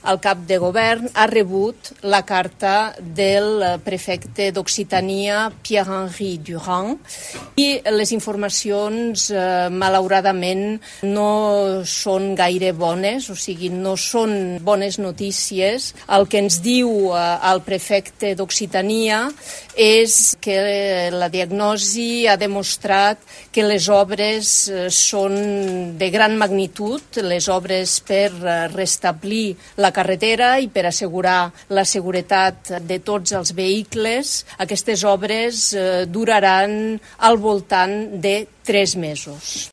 el cap de govern ha rebut la carta del prefecte d'Occitania, Pierre-Henri Durand, i les informacions, malauradament, no són gaire bones, o sigui, no són bones notícies. El que ens diu el prefecte d'Occitania és que la diagnosi ha demostrat que les obres són de gran magnitud, les obres per restablir la carretera i per assegurar la seguretat de tots els vehicles. Aquestes obres duraran al voltant de 3 mesos.